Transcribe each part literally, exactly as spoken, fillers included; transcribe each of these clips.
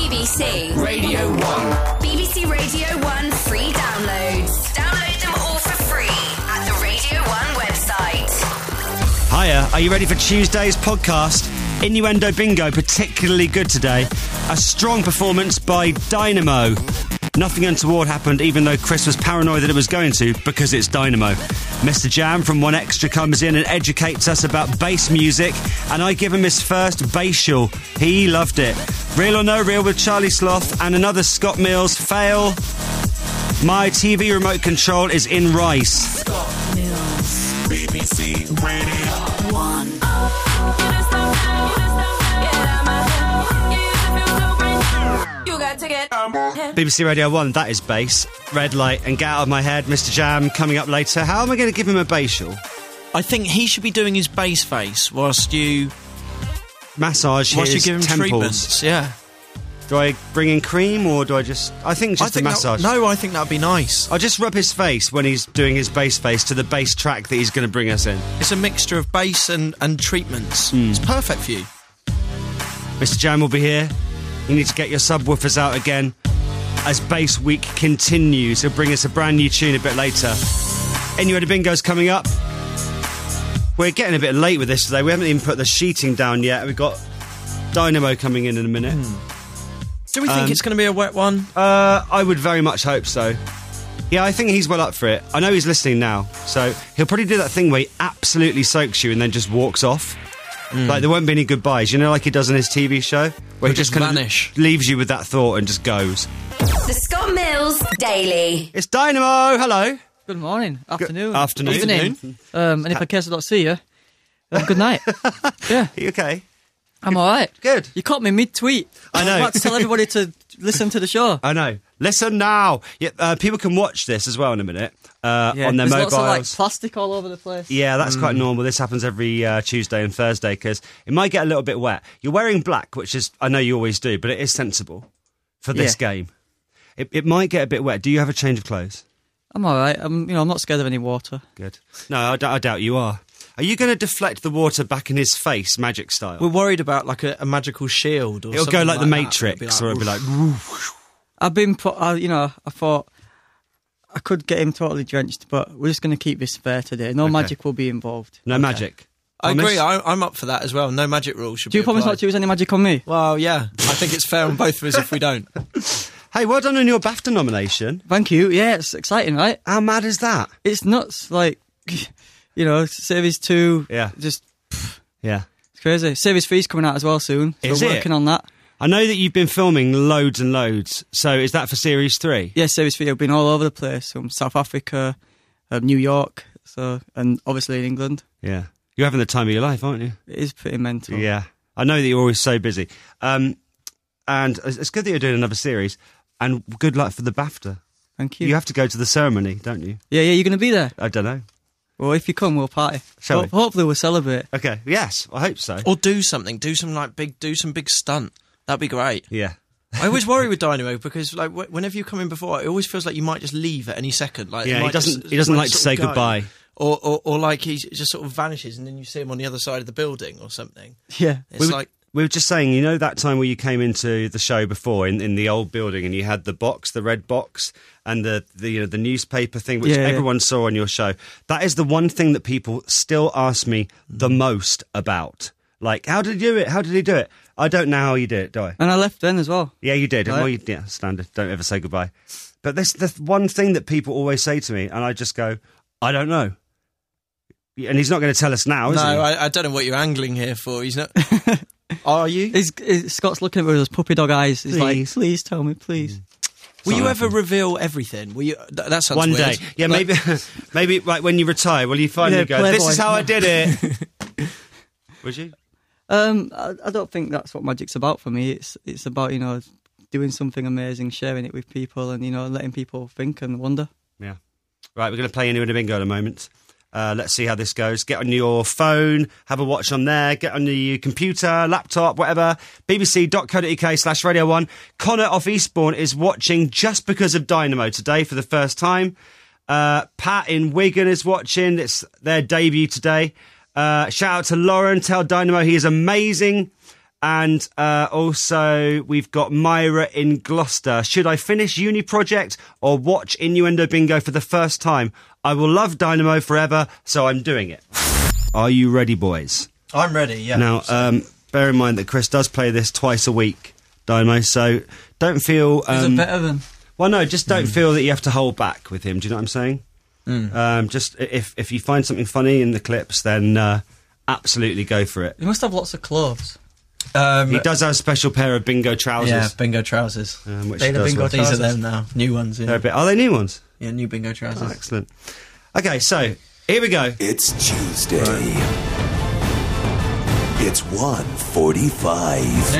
B B C Radio one. B B C Radio one free downloads. Download them all for free at the Radio one website. Hiya, are you ready for Tuesday's podcast? Innuendo Bingo, particularly good today. A strong performance by Dynamo. Nothing untoward happened, even though Chris was paranoid that it was going to, because it's Dynamo. Mister Jam from One Extra comes in and educates us about bass music, and I give him his first bassial. He loved it. Real or No Real with Charlie Sloth and another Scott Mills fail. My T V remote control is in Rice. Scott Mills, B B C Radio one. B B C Radio one, that is bass. Red Light and Get Out of My Head. Mister Jam coming up later. How am I going to give him a bassial? I think he should be doing his bass face whilst you Massage whilst his you give him temples. treatments. Yeah. Do I bring in cream or do I just... I think just I think a massage. That, no, I think that'd be nice. I'll just rub his face when he's doing his bass face to the bass track that he's going to bring us in. It's a mixture of bass and, and treatments. Mm. It's perfect for you. Mister Jam will be here. You need to get your subwoofers out again as Bass Week continues. He'll bring us a brand new tune a bit later. Innuendo Bingo's coming up. We're getting a bit late with this today. We haven't even put the sheeting down yet. We've got Dynamo coming in in a minute. Mm. Do we think Um, it's going to be a wet one? Uh, I would very much hope so. Yeah, I think he's well up for it. I know he's listening now, so he'll probably do that thing where he absolutely soaks you and then just walks off. Mm. Like, there won't be any goodbyes, you know, like he does in his T V show? Where He'll he just, just kind vanish. of leaves you with that thought and just goes. The Scott Mills Daily. It's Dynamo, hello. Good morning, afternoon, afternoon. evening. Um, and if I case I don't see you, um, good night. Yeah, Are you okay? I'm all right. Good. You caught me mid-tweet. I know. I'm about to tell everybody to listen to the show. I know. Listen now. Yeah, uh, people can watch this as well in a minute uh, Yeah, on their there's mobiles. lots of like plastic all over the place. Yeah, that's quite normal. This happens every uh, Tuesday and Thursday because it might get a little bit wet. You're wearing black, which is, I know you always do, but it is sensible for this Yeah. game. It, it might get a bit wet. Do you have a change of clothes? I'm all right. I'm, you know, I'm not scared of any water. Good. No, I, d- I doubt you are. Are you going to deflect the water back in his face, magic style? We're worried about like a, a magical shield or It'll something go like, the that. Matrix, or it'll be like... I've been put. Uh, you know, I thought I could get him totally drenched, but we're just going to keep this fair today. No Okay. magic will be involved. No Okay. magic. I Promise? agree. I, I'm up for that as well. No magic rule should Do be you promise applied. not to use any magic on me? Well, yeah. I think it's fair on both of us if we don't. Hey, well done on your BAFTA nomination. Thank you. Yeah, it's exciting, right? How mad is that? It's nuts. Like, you know, Series two. Yeah. Just Yeah. it's crazy. Series three's coming out as well soon. So Is we're it? working on that. I know that you've been filming loads and loads. So is that for Series three? Yeah, Series three. I've been all over the place, from South Africa, um, New York, so and obviously in England. Yeah. You're having the time of your life, aren't you? It is pretty mental. Yeah. I know that you're always so busy. Um, and it's it's good that you're doing another series. And good luck for the BAFTA. Thank you. You have to go to the ceremony, don't you? Yeah, yeah. You're going to be there. I don't know. Well, if you come, we'll party. Shall Ho- we? Hopefully, we'll celebrate. Okay. Yes, I hope so. Or do something. Do some like big. Do some big stunt. That'd be great. Yeah. I always worry with Dynamo because like wh- whenever you come in before, it always feels like you might just leave at any second. Like Yeah, it he might doesn't- just- he doesn't might like to sort say of go. goodbye. Or, or or like he just sort of vanishes and then you see him on the other side of the building or something. Yeah. It's We were, like we were just saying, you know that time where you came into the show before in, in the old building and you had the box, the red box, and the, the you know the newspaper thing, which Yeah, yeah. everyone saw on your show. That is the one thing that people still ask me the most about. Like, how did he do it? How did he do it? I don't know how you did it, do I? And I left then as well. Yeah, you did. Right. Well, you, yeah, standard. Don't ever say goodbye. But this the one thing that people always say to me, and I just go, I don't know. And he's not going to tell us now, is no, he? I, I don't know what you're angling here for. He's not. Are you? He's, he's, Scott's looking at me with those puppy dog eyes. He's like, Please. please tell me, please. Will you not ever reveal everything? Will you? Th- that sounds One weird. day. Yeah, Like- maybe maybe like when you retire, will you finally Yeah, go, this Playboy. is how I did it? Would you? Um, I, I don't think that's what magic's about for me. It's it's about, you know, doing something amazing, sharing it with people, and, you know, letting people think and wonder. Yeah. Right, we're going to play Innuendo Bingo in a moment. Uh, let's see how this goes. Get on your phone, have a watch on there, get on your computer, laptop, whatever. bbc.co.uk slash Radio one. Connor off Eastbourne is watching just because of Dynamo today for the first time. Uh, Pat in Wigan is watching. It's their debut today. Uh, shout out to Lauren. Tell Dynamo he is amazing. And uh, also, we've got Myra in Gloucester. Should I finish uni project or watch Innuendo Bingo for the first time? I will love Dynamo forever, so I'm doing it. Are you ready, boys? I'm ready, yeah. Now, um, bear in mind that Chris does play this twice a week, Dynamo, so don't feel... Um, Is it better than... Well, no, just don't mm. feel that you have to hold back with him. Do you know what I'm saying? Mm. Um, just if if you find something funny in the clips, then uh, absolutely go for it. You must have lots of clothes. Um, He does have a special pair of bingo trousers. yeah, bingo trousers. Um, which They the does bingo work. These are trousers. them now. New ones, They're yeah. a bit, are they new ones? Yeah, new bingo trousers. Oh, excellent. Okay, so here we go. It's Tuesday. It's one forty-five.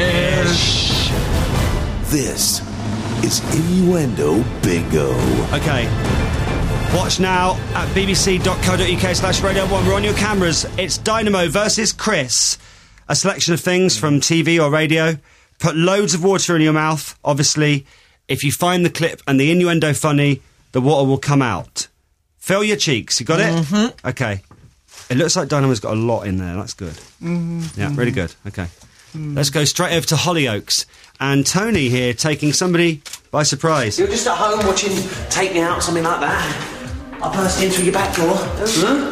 This is Innuendo Bingo. Okay. Watch now at bbc.co.uk slash Radio one. We're on your cameras. It's Dynamo versus Chris. A selection of things from T V or radio. Put loads of water in your mouth. Obviously, if you find the clip and the innuendo funny, the water will come out. Fill your cheeks. You got it? Mm-hmm. Okay. It looks like Dynamo's got a lot in there. That's good. Mm-hmm. Yeah, really good. Okay. Mm. Let's go straight over to Hollyoaks. And Tony here taking somebody by surprise. You're just at home watching Take Me Out, something like that. I burst in through your back door. Huh?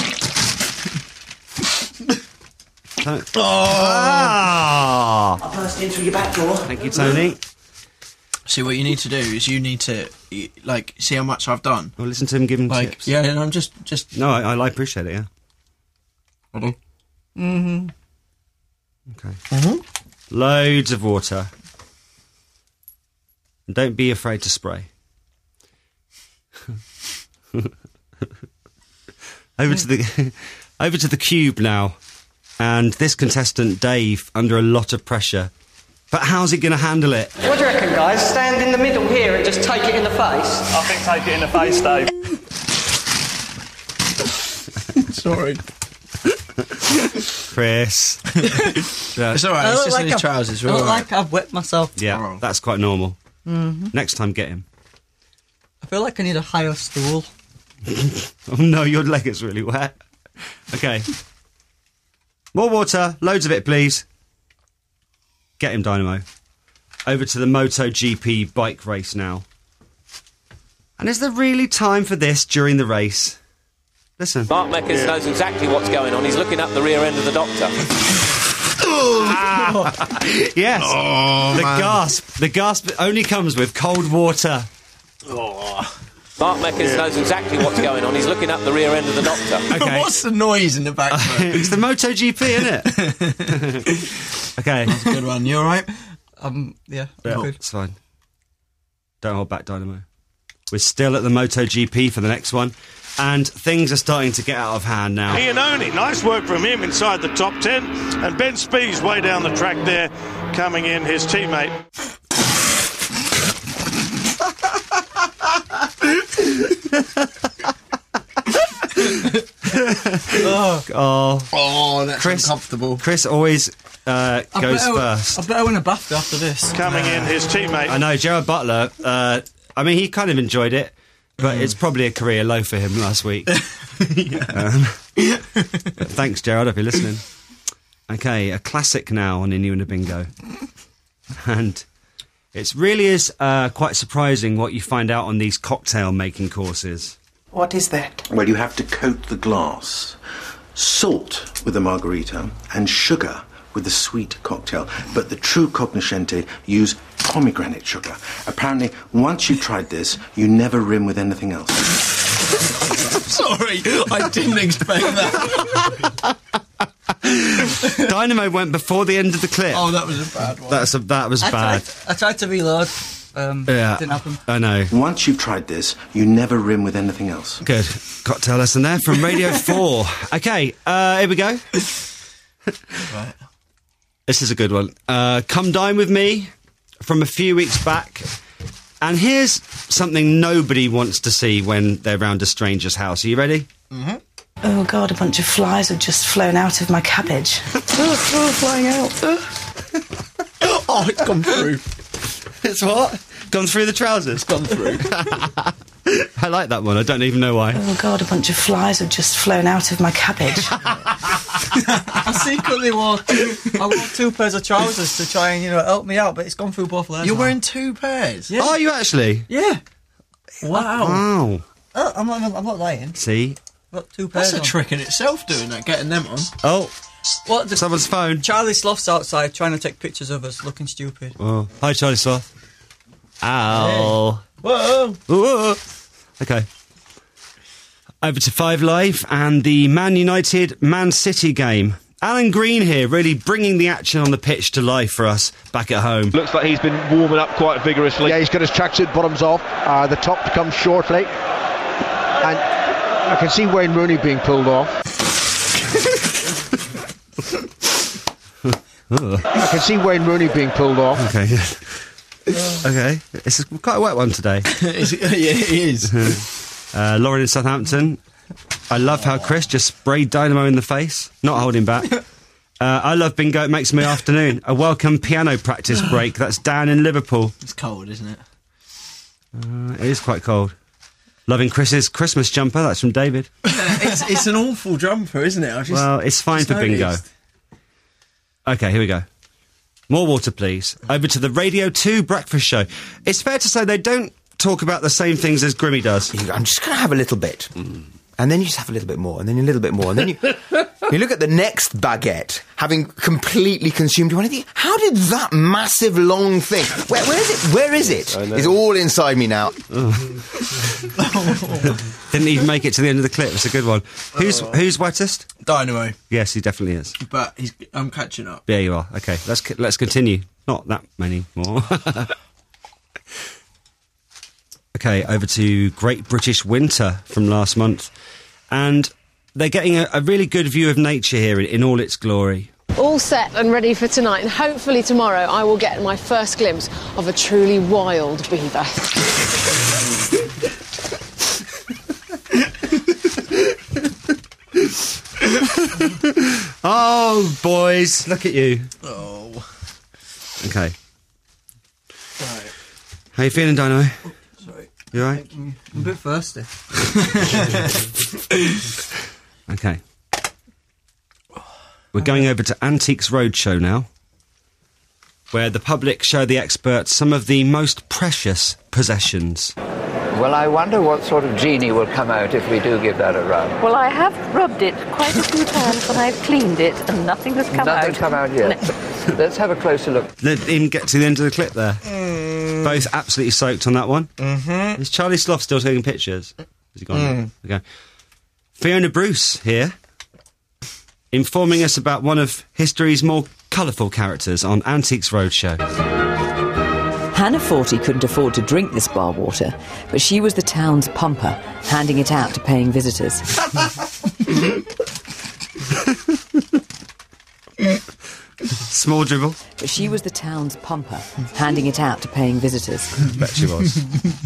Oh. Ah. I burst in through your back door. Thank you, Tony. See, what you need to do is you need to, y- like, see how much I've done. Well, listen to him give him Like, tips. yeah, and I'm just, just... No, I, I appreciate it, yeah. Ready? Mm-hmm. Okay. Mm-hmm. Loads of water. And don't be afraid to spray. over to the over to the cube now. And this contestant, Dave, under a lot of pressure. But how's he going to handle it? What do you reckon, guys? Stand in the middle here and just take it in the face? I think take it in the face, Dave. Sorry. Chris. Yeah. It's alright, I it's look just like in his I've- trousers. I We're look all right. like I've wet myself. Yeah, that's quite normal. Mm-hmm. Next time, get him. I feel like I need a higher stool. Oh no, your leg is really wet. Okay. More water, loads of it, please. Get him, Dynamo. Over to the MotoGP bike race now. And is there really time for this during the race? Listen. Mark Meckers yeah. knows exactly what's going on. He's looking up the rear end of the doctor. ah, yes. Oh, the man. gasp. The gasp only comes with cold water. Oh. Mark Meckers yeah. knows exactly what's going on. He's looking up the rear end of the doctor. Okay. What's the noise in the background? It's the MotoGP, isn't it? Okay. That's a good one. You alright? Um, yeah, I'm Yeah, good. it's fine. Don't hold back, Dynamo. We're still at the MotoGP for the next one, and things are starting to get out of hand now. Iannone, nice work from him inside the top ten, and Ben Spees way down the track there, coming in, his teammate. oh, oh, oh, that's Chris, uncomfortable. Chris always uh, I goes better, first. I better win a BAFTA after this. Coming in, his teammate. I know, Gerard Butler, uh, I mean, he kind of enjoyed it, but mm. it's probably a career low for him last week. um, thanks, Gerard, if you're listening. Okay, a classic now on Innuendo Bingo. And it really is uh, quite surprising what you find out on these cocktail making courses. What is that? Well, you have to coat the glass. Salt with the margarita and sugar with the sweet cocktail. But the true cognoscenti use pomegranate sugar. Apparently, once you've tried this, you never rim with anything else. Sorry, I didn't expect that. Dynamo went before the end of the clip. Oh, that was a bad one. That's a, that was I bad. tried, I tried to reload. Um, yeah, didn't happen. I know. Once you've tried this, you never rim with anything else. Good. Cocktail lesson there from Radio four. Okay, uh, here we go. Right. This is a good one. Uh, Come Dine With Me from a few weeks back. And here's something nobody wants to see when they're round a stranger's house. Are you ready? Mm-hmm. Oh, God, a bunch of flies have just flown out of my cabbage. oh, oh, flying out. Oh, it's gone through. It's what? Gone through the trousers? It's gone through. I like that one. I don't even know why. Oh, God, a bunch of flies have just flown out of my cabbage. I secretly wore two, I wore two pairs of trousers to try and, you know, help me out, but it's gone through both legs. You're now. wearing two pairs? Yeah. Are you actually? Yeah. Wow. Wow. Oh, I'm not, I'm not lying. See? I've got two pairs That's a on. trick in itself, doing that, getting them on. Oh, What? The, someone's phone. Charlie Sloth's outside trying to take pictures of us looking stupid. Oh, hi, Charlie Sloth. Ow. Whoa. Whoa. Okay. Over to Five Live and the Man United Man City game. Alan Green here, really bringing the action on the pitch to life for us back at home. Looks like he's been warming up quite vigorously. Yeah, he's got his tracksuit bottoms off. Uh, the top comes shortly. And I can see Wayne Rooney being pulled off. I can see Wayne Rooney being pulled off. Okay. Okay. It's quite a wet one today. Yeah, it is. uh, Lauren in Southampton. I love how Chris just sprayed Dynamo in the face, not holding back. Uh, I love bingo, it makes my afternoon. A welcome piano practice break. That's Dan in Liverpool. It's cold, isn't it? Uh, it is quite cold. Loving Chris's Christmas jumper. That's from David. it's, it's an awful jumper, isn't it? I just, well, it's fine for noticed. bingo. Okay, here we go. More water, please. Over to the Radio two breakfast show. It's fair to say they don't talk about the same things as Grimmy does. I'm just going to have a little bit. Mm. And then you just have a little bit more, and then a little bit more, and then you you look at the next baguette, having completely consumed one. And you think, how did that massive long thing? Where, where is it? Where is it? It's all inside me now. Didn't even make it to the end of the clip. It's a good one. Who's Oh. who's wettest? Dynamo. Yes, he definitely is. But he's, I'm catching up. Yeah, you are. Okay, let's c- let's continue. Not that many more. Okay, over to Great British Winter from last month. And they're getting a, a really good view of nature here in, in all its glory. All set and ready for tonight, and hopefully tomorrow I will get my first glimpse of a truly wild beaver. Oh, boys, look at you. Oh. Okay. Right. How you feeling, Dino? Sorry. You all right? I'm a bit thirsty. Okay. We're going over to Antiques Roadshow now, where the public show the experts some of the most precious possessions. Well, I wonder what sort of genie will come out if we do give that a run. Well, I have rubbed it quite a few times and I've cleaned it and nothing has come out. Nothing's come out yet. No. Let's have a closer look. Let him get to the end of the clip there. Mm. Both absolutely soaked on that one. Mm-hmm. Is Charlie Sloth still taking pictures? Has he gone? Mm. Okay. Fiona Bruce here, informing us about one of history's more colourful characters on Antiques Roadshow. Hannah Forty couldn't afford to drink this bar water, but she was the town's pumper, handing it out to paying visitors. Small dribble. But she was the town's pumper, handing it out to paying visitors. Bet she was.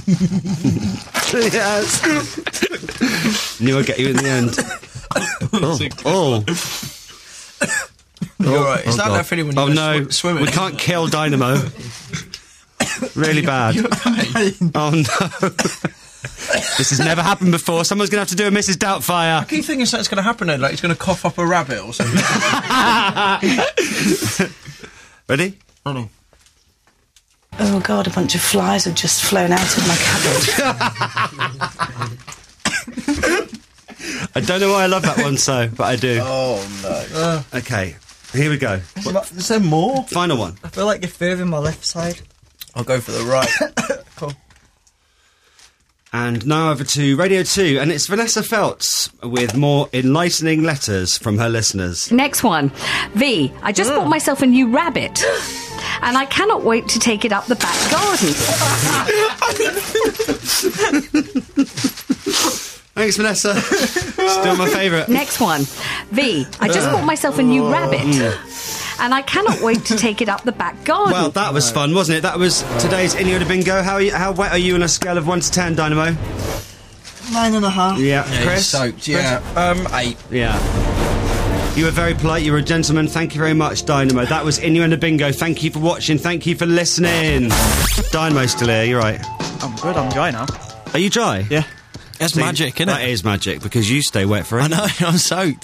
Yes. Knew I'd get you in the end. oh. oh. You're right. It's oh, like God. that feeling when you oh, go no. sw- swimming. We can't kill Dynamo. Really bad. Oh, no. This has never happened before. Someone's going to have to do a Missus Doubtfire. I keep thinking something's going to happen though, like he's going to cough up a rabbit or something. Ready? Ready. Oh, God, a bunch of flies have just flown out of my cabbage. I don't know why I love that one so, but I do. Oh, no. Uh, okay, here we go. Is, is there more? Final one. I feel like you're favouring my left side. I'll go for the right. Cool. And now over to Radio two, and it's Vanessa Feltz with more enlightening letters from her listeners. Next one. V, I just bought myself a new rabbit, and I cannot wait to take it up the back garden. Thanks, Vanessa. Still my favourite. Next one. V, I just bought myself a new rabbit, and I cannot wait to take it up the back garden. Well, that was fun, wasn't it? That was today's Inyoda Bingo. How are you, how wet are you on a scale of one to ten, Dynamo? Nine and a half. Yeah, Yeah, Chris? soaked, yeah. Um, eight. Yeah. You were very polite, you were a gentleman. Thank you very much, Dynamo. That was Innuendo Bingo. Thank you for watching, thank you for listening. Dynamo's still here, you're right. I'm good, I'm dry now. Are you dry? Yeah. That's See, magic, isn't it? That is magic, because you stay wet for it. I know, I'm soaked.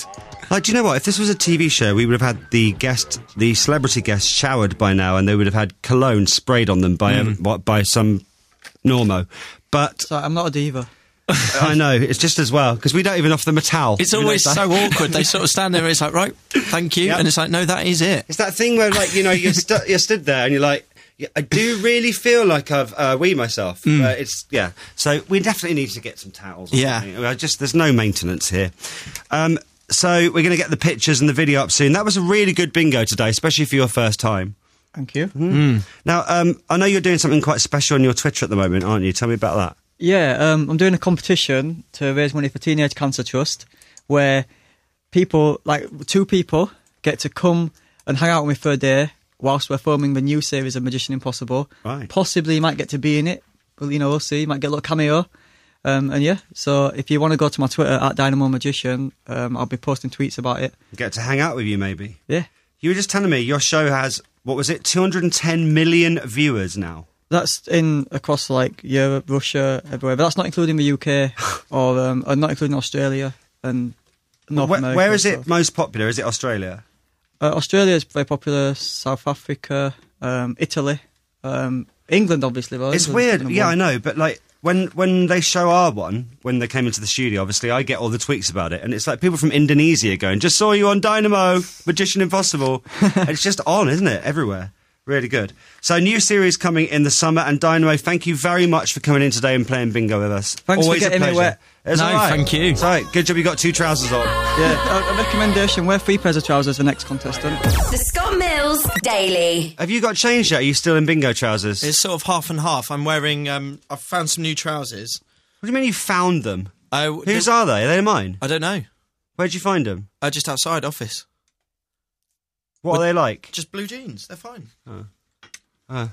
Like, do you know what? If this was a T V show, we would have had the guest, the celebrity guest, showered by now, and they would have had cologne sprayed on them by Mm. a, what, by some normo. But So I'm not a diva. I know, it's just as well, because we don't even offer them a towel. It's You know always that? so awkward. They sort of stand there and it's like, right, thank you. Yep. And it's like, no, that is it. It's that thing where, like, you know, you're, stu- you're stood there and you're like, yeah, I do really feel like I've uh, weed myself. Mm. Uh, it's, yeah. So we definitely need to get some towels. Or Yeah. something. I just, there's no maintenance here. Um, so we're going to get the pictures and the video up soon. That was a really good bingo today, especially for your first time. Thank you. Mm. Now, um, I know you're doing something quite special on your Twitter at the moment, aren't you? Tell me about that. Yeah, um, I'm doing a competition to raise money for Teenage Cancer Trust, where people, like two people, get to come and hang out with me for a day whilst we're filming the new series of Magician Impossible. Right. Possibly you might get to be in it. Well, you know, we'll see. You might get a little cameo. Um, and yeah, so if you want to go to my Twitter, at Dynamo Magician, um, I'll be posting tweets about it. Get to hang out with you, maybe. Yeah. You were just telling me your show has, what was it, two hundred ten million viewers now? That's in across like Europe, Russia, everywhere. But that's not including the U K or, um, or not including Australia and North Where, America. where is so. it most popular? Is it Australia? Uh, Australia is very popular. South Africa, um, Italy, um, England, obviously. Well, It's England's weird. number Yeah, one. I know. But like when when they show our one, when they came into the studio, obviously I get all the tweets about it, and it's like people from Indonesia going, "Just saw you on Dynamo, Magician Impossible." And it's just on, isn't it? Everywhere. Really good. So, new series coming in the summer, and Dynamo, thank you very much for coming in today and playing bingo with us. Thanks for Always getting a me pleasure. wet. It's No, all right. thank you. It's all right. Good job you got two trousers on. Yeah, a, a recommendation: wear three pairs of trousers. The next contestant. The Scott Mills Daily. Have you got changed yet? Are you still in bingo trousers? It's sort of half and half. I'm wearing, um, I've found some new trousers. What do you mean you found them? Uh, Whose the- are they? Are they mine? I don't know. Where'd you find them? Uh, just outside office. What With- are they like? Just blue jeans. They're fine. Oh. Oh.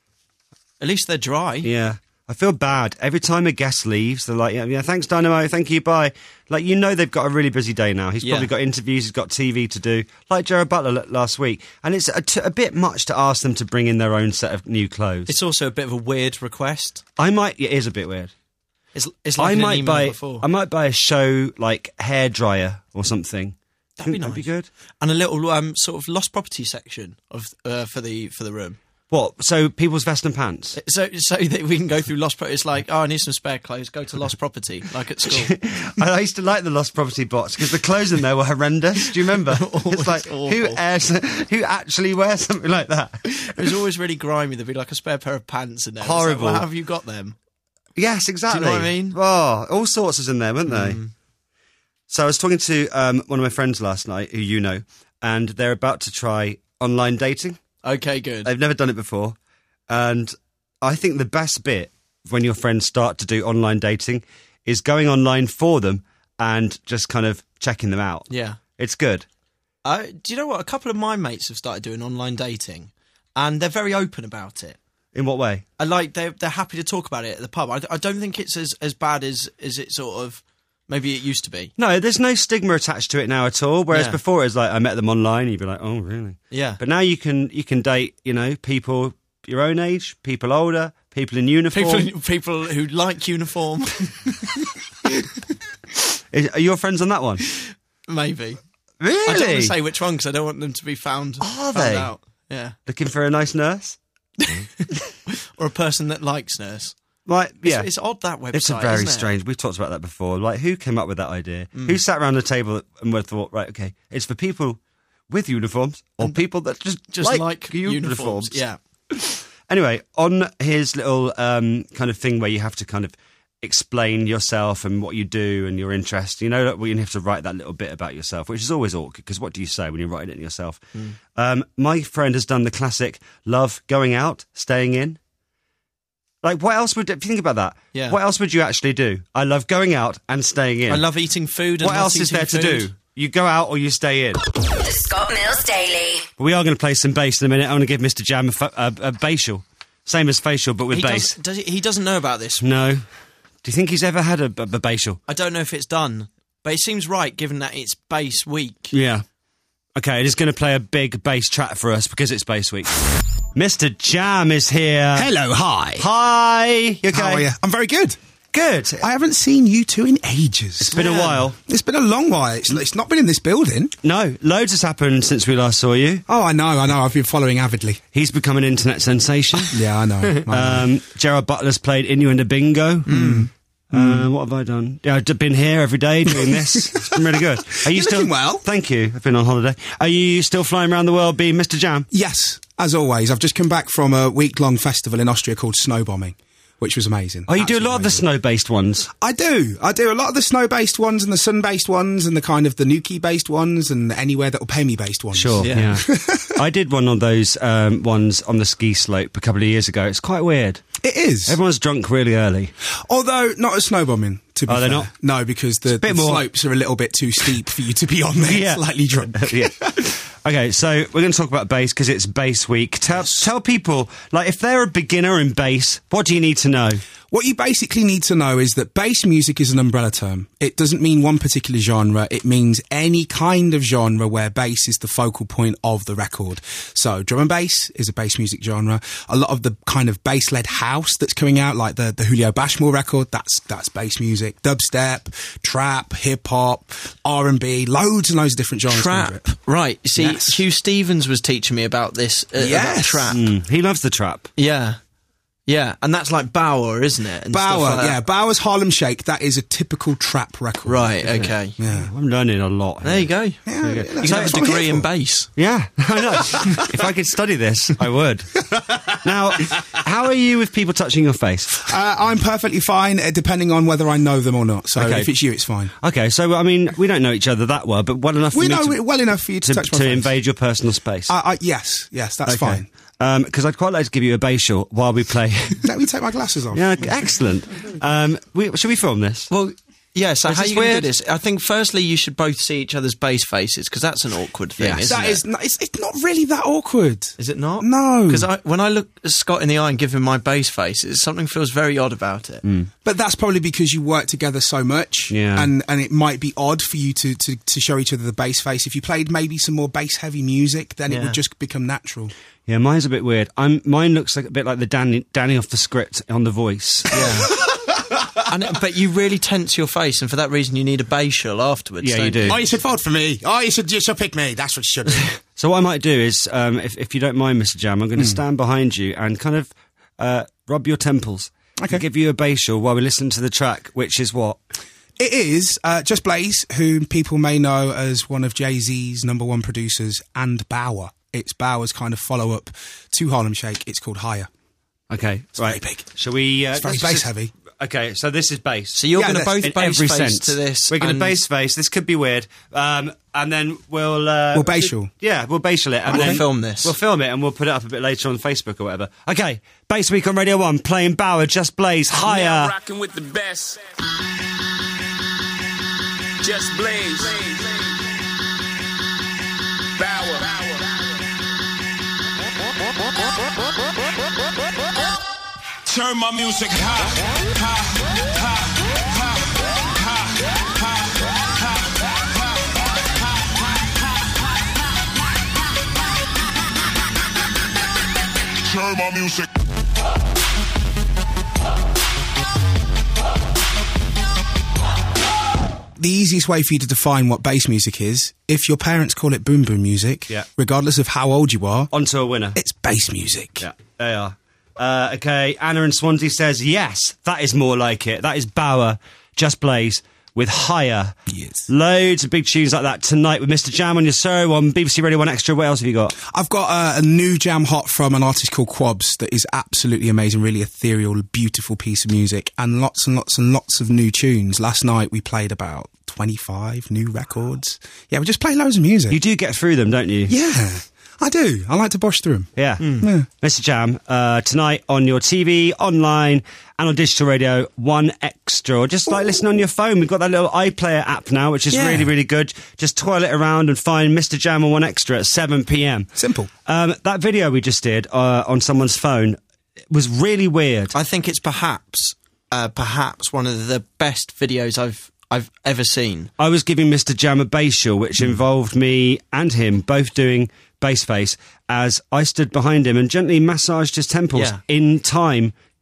At least they're dry. Yeah. I feel bad. Every time a guest leaves, they're like, yeah, yeah, thanks, Dynamo, thank you, bye. Like, you know they've got a really busy day now. He's Yeah. probably got interviews, he's got T V to do, like Jared Butler l- last week. And it's a, t- a bit much to ask them to bring in their own set of new clothes. It's also a bit of a weird request. I might, it is a bit weird. It's, it's like I in an might email buy, before. I might buy a show, like, hairdryer or something. That'd be Think nice. That'd be good. And a little um, sort of lost property section of uh, for the for the room. What? So, people's vest and pants? So so that we can go through lost property. It's like, oh, I need some spare clothes. Go to lost property, like at school. I used to like the Lost Property box because the clothes in there were horrendous. Do you remember? It's like, who airs, who actually wears something like that? It was always really grimy. There'd be like a spare pair of pants in there. It's like, Horrible. well, how have you got them? Yes, exactly. Do you know what I mean? Oh, all sorts was in there, weren't they? Mm. So I was talking to um, one of my friends last night, who you know, and they're about to try online dating. Okay, good. They've never done it before. And I think the best bit when your friends start to do online dating is going online for them and just kind of checking them out. Yeah. It's good. Uh, do you know what? A couple of my mates have started doing online dating, and they're very open about it. In what way? I like they're they're happy to talk about it at the pub. I, I don't think it's as, as bad as as it sort of maybe it used to be. No, there's no stigma attached to it now at all. Whereas Yeah. before it was like I met them online, and you'd be like, oh really? Yeah. But now you can you can date, you know, people your own age, people older, people in uniform. People people who like uniform. Is, are your friends on that one? Maybe. Really? I don't want to say which one because I don't want them to be found. Are found they? out. Yeah. Looking for a nice nurse? Or a person that likes nurse. Like, yeah. It's, it's odd that website. It's a very isn't it? strange. We've talked about that before. Like, who came up with that idea? Mm. Who sat around the table and would have thought, right, okay, it's for people with uniforms or people that just Just like, like uniforms. uniforms. Yeah. Anyway, on his little um, kind of thing where you have to kind of explain yourself and what you do and your interest, you know, that you have to write that little bit about yourself, which is always awkward because what do you say when you're writing it yourself? Mm. Um, my friend has done the classic love going out, staying in. Like, what else would, if you think about that, Yeah. what else would you actually do? I love going out and staying in. I love eating food. And What not else is eating there to food. do? You go out or you stay in. The Scott Mills Daily. We are going to play some bass in a minute. I want to give Mister Jam a, fa- a, a bassial. Same as facial, but with He bass. does, does he, he doesn't know about this. No. Do you think he's ever had a, a, a bassial? I don't know if it's done, but it seems right given that it's bass week. Yeah. Okay, it is going to play a big bass track for us because it's bass week. Mister Jam is here. Hello, hi. Hi. You okay? How are you? I'm very good. Good. I haven't seen you two in ages. It's been a while. It's been a long while. It's, it's not been in this building. No, loads has happened since we last saw you. Oh, I know, I know. I've been following avidly. He's become an internet sensation. Yeah, I know. I know. Um, Gerard Butler's played Innuendo Bingo. Mm. Uh, what have I done? Yeah, I've been here every day doing this. It's been really good. Are you You're still looking well? Thank you. I've been on holiday. Are you still flying around the world being Mister Jam? Yes, as always. I've just come back from a week-long festival in Austria called Snowbombing, which was amazing. Oh, you do a Absolutely lot of the amazing. snow-based ones. I do. I do a lot of the snow-based ones and the sun-based ones and the kind of the Nuki-based ones and the anywhere that'll pay me-based ones. Sure, yeah. I did one of those um, ones on the ski slope a couple of years ago. It's quite weird. It is. Everyone's drunk really early. Although, not as snowbombing, to be Are they fair. not? No, because the, bit the more- slopes are a little bit too steep for you to be on there Yeah. slightly drunk. Yeah. Okay, so we're going to talk about bass because it's bass week. Tell tell people, like, if they're a beginner in bass, what do you need to know? What you basically need to know is that bass music is an umbrella term. It doesn't mean one particular genre. It means any kind of genre where bass is the focal point of the record. So drum and bass is a bass music genre. A lot of the kind of bass-led house that's coming out, like the, the Julio Bashmore record, that's that's bass music. Dubstep, trap, hip-hop, R and B, loads and loads of different genres. Trap. under it. Right. You see, Yes. Hugh Stevens was teaching me about this. Uh, about Yes. trap. Mm, he loves the trap. Yeah. Yeah. And that's like Bauer, isn't it? And stuff Bauer, like that. yeah, Bauer's Harlem Shake, that is a typical trap record. Right, isn't it? okay. Yeah. I'm learning a lot. There you go. Yeah, You can that's have a what I'm degree here in for. bass. Yeah, I know. If I could study this, I would. Now, how are you with people touching your face? Uh, I'm perfectly fine, uh, depending on whether I know them or not. So Okay. if it's you, it's fine. Okay, so, I mean, we don't know each other that well, but well enough for We me know to, it well enough for you to, to, touch my to face. invade your personal space. I, I, yes, yes, that's Okay. fine. Because I'd quite like to give you a bass shot while we play. Let me take my glasses off. Yeah, excellent. Um, we, should we film this? Well, yeah, so Is how this you going to weird? do this? I think firstly you should both see each other's bass faces, because that's an awkward thing, Yes. isn't That it? is, not, it's, it's not really that awkward. Is it not? No. Because when I look at Scott in the eye and give him my bass face, it's, something feels very odd about it. But that's probably because you work together so much, Yeah. and, and it might be odd for you to, to, to show each other the bass face. If you played maybe some more bass-heavy music, then it Yeah. would just become natural. Yeah, mine's a bit weird. I'm, mine looks like a bit like the Danny, Danny off the script on The Voice. and, it- but you really tense your face, and for that reason you need a bassial afterwards. Yeah, you don't do. Oh, you should vote for me. Oh, you should, you should pick me. That's what you should do. So what I might do is, um, if, if you don't mind, Mister Jam, I'm going to Hmm. stand behind you and kind of uh, rub your temples. Okay. Give you a bass shot while we listen to the track, which is what? It is uh, Just Blaze, whom people may know as one of Jay-Z's number one producers, and Bauer. It's Bauer's kind of follow-up to Harlem Shake. It's called Higher. Okay, It's right. very big. Shall we... Uh, It's very let's just- bass-heavy. Okay, so this is bass. So you're Yeah, going to that's- both in bass every face sense to this. We're going to and- bass face. This could be weird. Um, and then we'll... Uh, We'll bassial. Yeah, we'll bassial it. And We'll then film this. We'll film it and we'll put it up a bit later on Facebook or whatever. Okay, Bass Week on Radio one, playing Bauer, Just Blaze, Now Higher. rocking with the best. Just Blaze. Bauer. Turn my music high, high, high, high, high, high, high, high. Turn my music. The easiest way for you to define what bass music is, if your parents call it boom boom music, Yeah. regardless of how old you are, On to a winner. it's bass music. Yeah, they are. Uh, okay, Anna in Swansea says, yes, that is more like it. That is Bauer, Just Blaze, with Higher. Yes. Loads of big tunes like that tonight with Mister Jam on your show on B B C Radio one Extra. What else have you got? I've got uh, a new jam hot from an artist called Quabs that is absolutely amazing, really ethereal, beautiful piece of music, and lots and lots and lots of new tunes. Last night we played about twenty-five new records. Yeah, we just play loads of music. You do get through them, don't you? Yeah, I do. I like to bosh through them. Yeah. Yeah. Mister Jam, uh, tonight on your T V, online, and on digital radio, one extra. Or just like listen on your phone. We've got that little iPlayer app now, which is Yeah. really, really good. Just toil it around and find Mister Jam on one extra at seven p.m. Simple. Um, that video we just did uh, on someone's phone was really weird. I think it's perhaps, uh, perhaps one of the best videos I've I've ever seen. I was giving Mister Jam a bass shell, which involved me and him both doing bass face as I stood behind him and gently massaged his temples Yeah. in time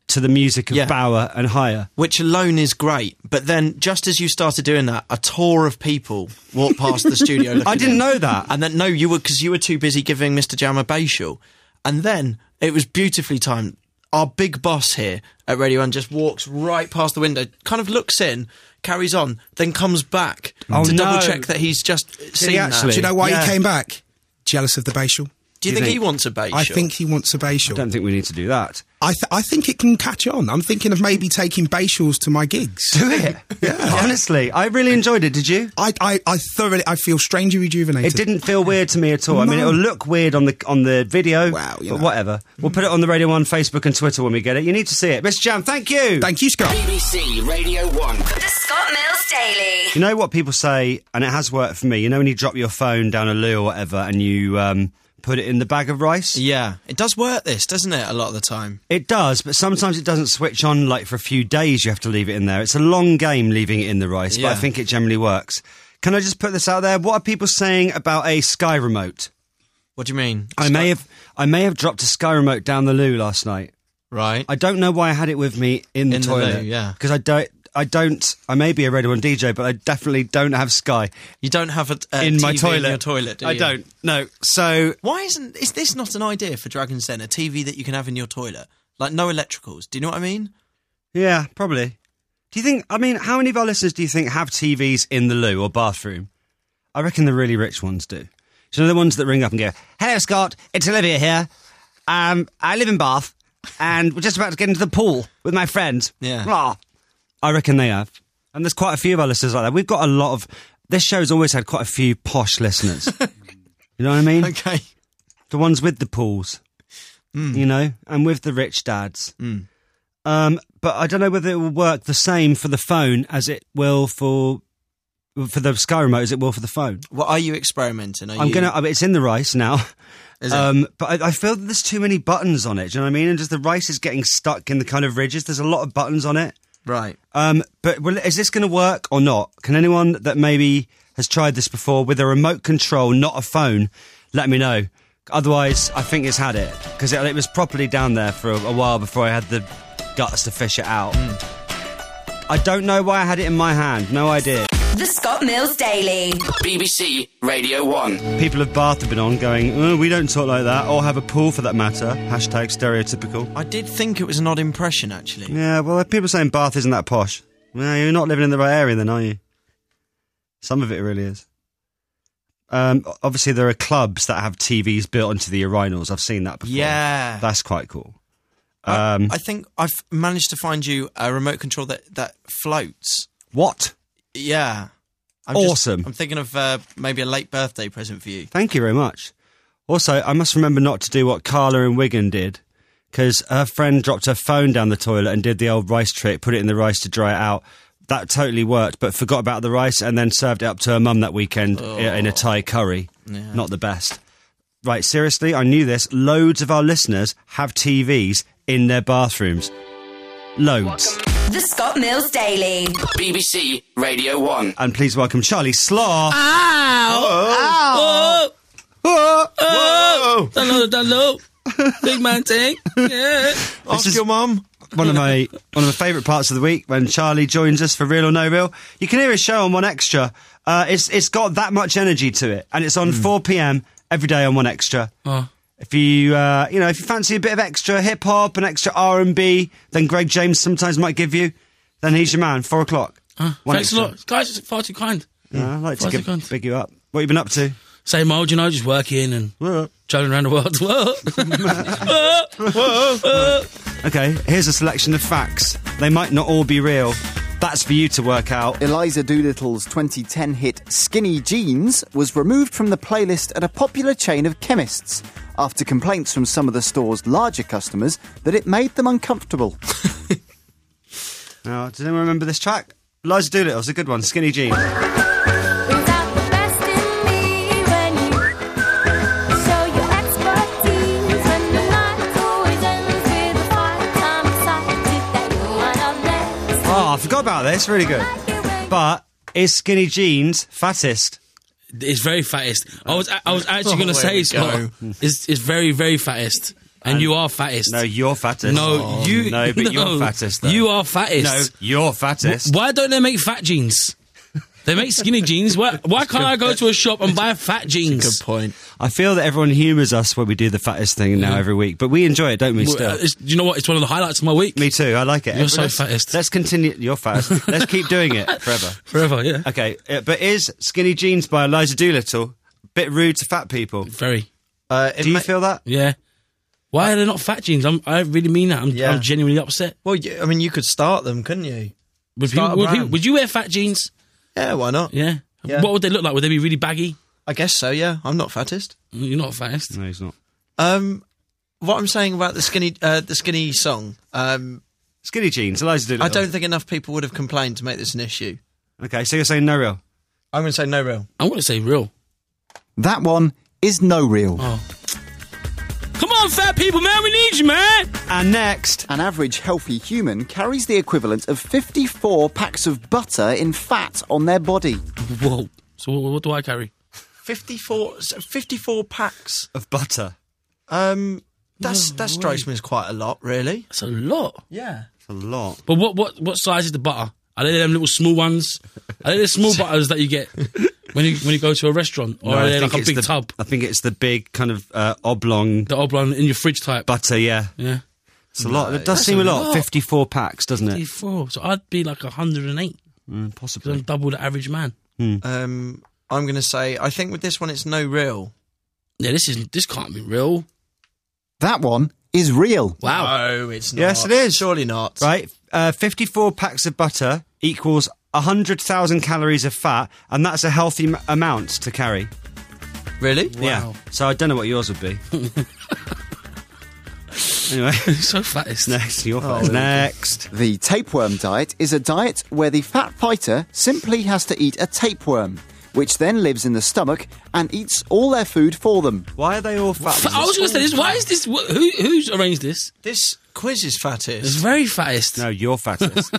to the music of Yeah. Bauer and Higher. Which alone is great, but then just as you started doing that, a tour of people walked past the studio. looking I didn't in. know that. And then no, you were because you were too busy giving Mister Jam a baitial, and then it was beautifully timed. Our big boss here at Radio One just walks right past the window, kind of looks in, carries on, then comes back Oh, to no. double check that he's just seen he that. actually? Do you know why Yeah. he came back? Jealous of the baitial. Do you, Do you think, think- he wants a baitial? I think he wants a baitial. I don't think we need to do that. I, th- I think it can catch on. I'm thinking of maybe taking baitials to my gigs. Do it. Yeah. Honestly, I really enjoyed it. Did you? I, I, I thoroughly, I feel strangely rejuvenated. It didn't feel weird to me at all. I mean, No. it'll look weird on the on the video. Wow, you but know. whatever. We'll put it on the Radio One Facebook and Twitter when we get it. You need to see it. Mister Jam, thank you. Thank you, Scott. B B C Radio one. The Scott Mills Daily. You know what people say, and it has worked for me. You know when you drop your phone down a loo or whatever, and you um, put it in the bag of rice? Yeah, it does work this, doesn't it, a lot of the time? It does, but sometimes it doesn't switch on, like for a few days you have to leave it in there. It's a long game leaving it in the rice, but I Yeah. think it generally works. Can I just put this out there? What are people saying about a Sky remote? What do you mean? I may have I may have dropped a Sky remote down the loo last night. Right. I don't know why I had it with me in the In the toilet. loo, yeah. Because I don't, I don't, I may be a Radio one D J, but I definitely don't have Sky You don't have a, a in T V my toilet. in your toilet, do I you? don't, no. So, Why isn't is this not an idea for Dragon's Den? A T V that you can have in your toilet, like no electricals. Do you know what I mean? yeah, probably. Do you think, I mean, how many of our listeners do you think have T Vs in the loo or bathroom? I reckon the really rich ones do. So you know the ones that ring up and go, "Hello, Scott, it's Olivia here. Um, I live in Bath, and we're just about to get into the pool with my friends." Yeah. Ah. I reckon they have. And there's quite a few of our listeners like that. We've got a lot of... This show's always had quite a few posh listeners. You know what I mean? Okay. The ones with the pools. Mm. You know? And with the rich dads. Mm. Um, but I don't know whether it will work the same for the phone as it will for... For the Sky remote as it will for the phone. What are you experimenting? Are I'm you... gonna. I mean, it's in the rice now. Is it? Um, but I, I feel that there's too many buttons on it. Do you know what I mean? And just the rice is getting stuck in the kind of ridges. There's a lot of buttons on it. Right. Um, but will, is this going to work or not? Can anyone that maybe has tried this before with a remote control, not a phone, let me know. Otherwise, I think it's had it because it, it was properly down there for a, a while before I had the guts to fish it out. Mm. I don't know why I had it in my hand. No idea. The Scott Mills Daily. B B C Radio one. People of Bath have been on going, oh, we don't talk like that, or have a pool for that matter. Hashtag stereotypical. I did think it was an odd impression, actually. Yeah, well, people are saying Bath isn't that posh. Well, you're not living in the right area then, are you? Some of it really is. Um, obviously, there are clubs that have T Vs built into the urinals. I've seen that before. Yeah. That's quite cool. I- Um, I think I've managed to find you a remote control that, that floats. what? Yeah. I'm just- Awesome. I'm thinking of uh, maybe a late birthday present for you. Thank you very much. Also, I must remember not to do what Carla in Wigan did, because her friend dropped her phone down the toilet and did the old rice trick, put it in the rice to dry it out. That totally worked, but forgot about the rice and then served it up to her mum that weekend Oh. in a Thai curry. Yeah. Not the best. Right, seriously, I knew this. Loads of our listeners have T Vs in their bathrooms. Loads. The Scott Mills Daily. B B C Radio one. And please welcome Charlie Slaw. Ow! Oh! Oh! Hello, hello. Big man thing. Yeah. Ask your mum. One of my one of my favourite parts of the week when Charlie joins us for Real or No Real. You can hear his show on One Extra. Uh, it's it's got that much energy to it, and it's on four p.m. every day on One Extra. Oh. If you uh, you know if you fancy a bit of extra hip hop and extra R and B, then Greg James sometimes might give you. Then he's your man. Four o'clock. Uh, One thanks Extra. a lot. Guys, it's far too kind. Yeah, I like Far to too give, kind. big you up. What have you been up to? Same old, you know, just working and Whoa. travelling around the world. Whoa. Whoa. Whoa. Whoa. Okay, here's a selection of facts. They might not all be real. That's for you to work out. Eliza Doolittle's twenty ten hit Skinny Jeans was removed from the playlist at a popular chain of chemists after complaints from some of the store's larger customers that it made them uncomfortable. Now, does anyone remember this track? Eliza Doolittle's a good one. Skinny Jeans. Oh, I forgot about this. Really good. But is Skinny Jeans fattest? It's very fattest. I was I was actually Oh, going to way say, to Scott, go. it's, it's very, very fattest. And, and you are fattest. No, you're fattest. No, oh, you. No, but no, you're fattest. Though. You are fattest. No, you're fattest. Why don't they make fat jeans? They make skinny jeans. Why, why can't I go to a shop and buy fat jeans? Good point. I feel that everyone humours us when we do the fattest thing now Yeah. every week, but we enjoy it, don't we? Well, Still, uh, it's- do you know what? It's one of the highlights of my week. me too. I like it. You're so let's, fattest. Let's continue. You're fattest. Let's keep doing it forever. Forever, yeah. Okay, uh, but is Skinny Jeans by Eliza Doolittle a bit rude to fat people? Very. Uh, it Do you ma- feel that? Yeah. Why are they not fat jeans? I'm, I really mean that. I'm, Yeah. I'm genuinely upset. Well, you, I mean, you could start them, couldn't you? Would, Start people, a would, people, brand. would you wear fat jeans? Yeah, why not? Yeah. Yeah. What would they look like? Would they be really baggy? I guess so. Yeah, I'm not fattest. You're not fattest. No, he's not. Um, what I'm saying about the skinny, uh, the skinny song. Um, Skinny Jeans, Eliza Doolittle. I don't think enough people would have complained to make this an issue. Okay, so you're saying no real? I'm going to say no real. I want to say real. That one is no real. Oh. Come on, fat people, man, we need you, man. And next, An average healthy human carries the equivalent of fifty-four packs of butter in fat on their body. Whoa. So what, what do I carry? fifty-four, so fifty-four packs. of butter. Um, that's that strikes me as quite a lot, really. That's a lot. Yeah. It's a lot. But what, what, what size is the butter? Are they them little small ones? Are they the small butters that you get when you when you go to a restaurant? Or No, are I they think like a it's big the, tub? I think it's the big kind of uh, oblong The oblong in your fridge type. butter, yeah. Yeah. It's a lot. It does That's seem a a lot. lot. fifty-four packs, doesn't it? fifty-four. So I'd be like one hundred eight. Mm, Because possibly. I'm double the average man. Um, I'm going to say, I think with this one, it's no real. Yeah, this is this can't be real. That one is real. Wow. No, it's not. Yes, it is. Surely not. Right? Uh, fifty-four packs of butter equals one hundred thousand calories of fat, and that's a healthy m- amount to carry. Really? Yeah. So I don't know what yours would be. Anyway, so fattest. next, your Oh, first. Next. The tapeworm diet is a diet where the fat fighter simply has to eat a tapeworm, which then lives in the stomach and eats all their food for them. Why are they all fat? I was going to say this. Why is this? wh- Who who's arranged this? This quiz is It's fattest. very fattest. No, you're fattest.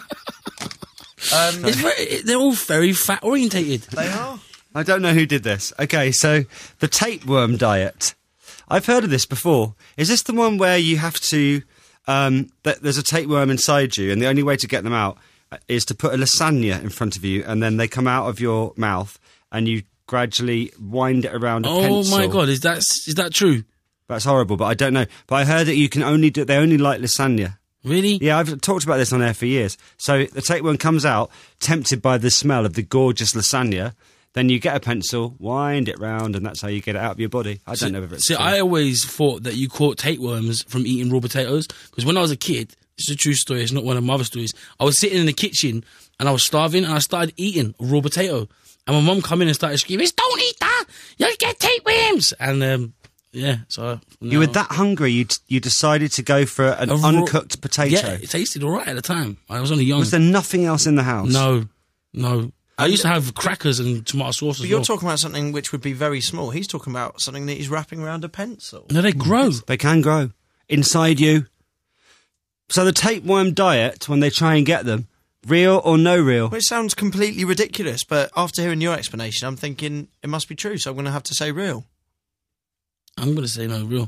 Um, It's very, they're all very fat orientated. they are. I don't know who did this. Okay, so the tapeworm diet. I've heard of this before. Is this the one where you have to... Um, th- there's a tapeworm inside you, and the only way to get them out is to put a lasagna in front of you, and then they come out of your mouth, and you gradually wind it around a Oh pencil. my god, is that is that true? That's horrible, but I don't know. But I heard that you can only do... They only like lasagna. Really? Yeah, I've talked about this on air for years. So the tapeworm comes out, tempted by the smell of the gorgeous lasagna. Then you get a pencil, wind it round, and that's how you get it out of your body. I don't know if it's See, true. I always thought that you caught tapeworms from eating raw potatoes because when I was a kid, it's a true story. It's not one of my other stories. I was sitting in the kitchen and I was starving, and I started eating a raw potato. And my mum come in and started screaming, "Don't eat that! You'll get tapeworms!" And um, yeah, so You were that hungry, you d- you decided to go for an A raw- uncooked potato. Yeah, it tasted all right at the time. I was only young. Was there nothing else in the house? No, no. I used to have crackers and tomato sauce But as you're well. talking about something which would be very small. He's talking about something that he's wrapping around a pencil. No, they grow. They can grow inside you. So the tapeworm diet, when they try and get them, real or no real? Well, it sounds completely ridiculous, but after hearing your explanation, I'm thinking it must be true, so I'm going to have to say real. I'm going to say no real.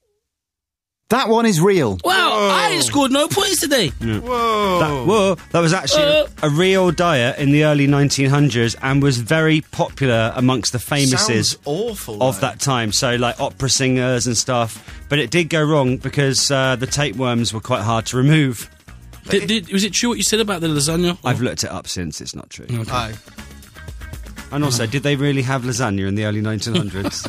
That one is real. Wow, I ain't scored no points today. Whoa. That, whoa, that was actually Uh. a real diet in the early nineteen hundreds and was very popular amongst the famouses Sounds awful. of though. that time. So, like opera singers and stuff. But it did go wrong because uh, the tapeworms were quite hard to remove. Did, did, was it true what you said about the lasagna? I've looked it up since. It's not true. Okay. Oh. And also, did they really have lasagna in the early nineteen hundreds?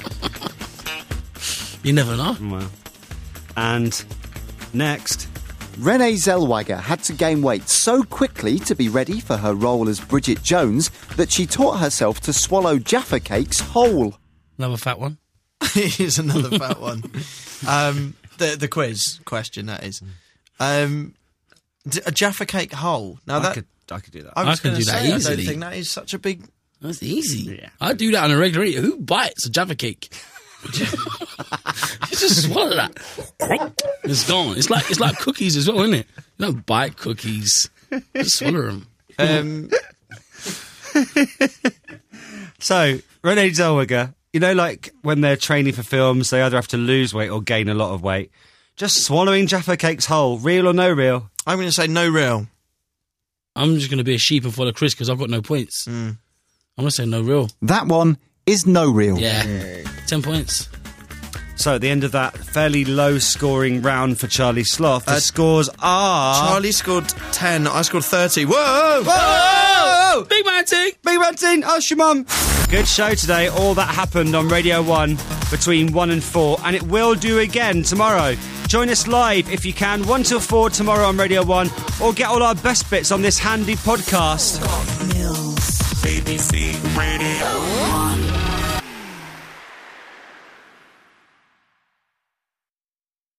You never know. Well. And next, Renee Zellweger had to gain weight so quickly to be ready for her role as Bridget Jones that she taught herself to swallow Jaffa cakes whole. Another fat one. Here's another fat one. Um, the the quiz question, that is. Um, d- a Jaffa cake whole. Now I that could I could do that. I was I can gonna do that say, I easily. don't think that is such a big. That's easy. Yeah. I do that on a regular eat. Who bites a Jaffa cake? You just swallow that. It's gone. It's like it's like cookies as well, isn't it? You don't bite cookies. Just swallow them. Um, So, Renee Zellweger, you know, like when they're training for films, they either have to lose weight or gain a lot of weight. Just swallowing Jaffa Cakes whole, real or no real? I'm going to say no real. I'm just going to be a sheep and follow Chris because I've got no points. Mm. I'm going to say no real. That one is no real. Yeah. ten points. So at the end of that fairly low-scoring round for Charlie Sloth, the Uh, scores are... Charlie scored ten, I scored thirty. Whoa! Whoa! Big man ting! Big man ting! Ask your mum! Good show today. All that happened on Radio one between one and four, and it will do again tomorrow. Join us live if you can, one till four tomorrow on Radio one, or get all our best bits on this handy podcast. B B C Radio